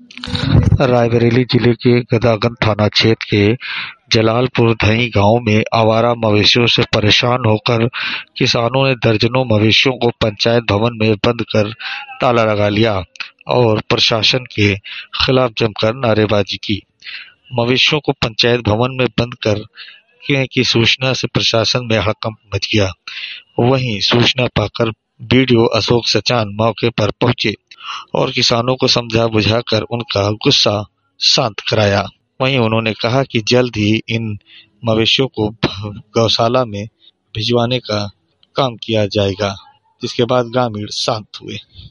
रायबरेली जिले के गदागन थाना क्षेत्र के जलालपुर धई गांव में आवारा मवेशियों से परेशान होकर किसानों ने दर्जनों मवेशियों को पंचायत भवन में बंद कर ताला लगा लिया और प्रशासन के खिलाफ जमकर नारेबाजी की। मवेशियों को पंचायत भवन में बंद कर की सूचना से प्रशासन में हड़कंप मच गया। वहीं सूचना पाकर बीडीओ अशोक सचान मौके पर पहुंचे और किसानों को समझा बुझाकर उनका गुस्सा शांत कराया। वहीं उन्होंने कहा कि जल्द ही इन मवेशियों को गौशाला में भिजवाने का काम किया जाएगा, जिसके बाद ग्रामीण शांत हुए।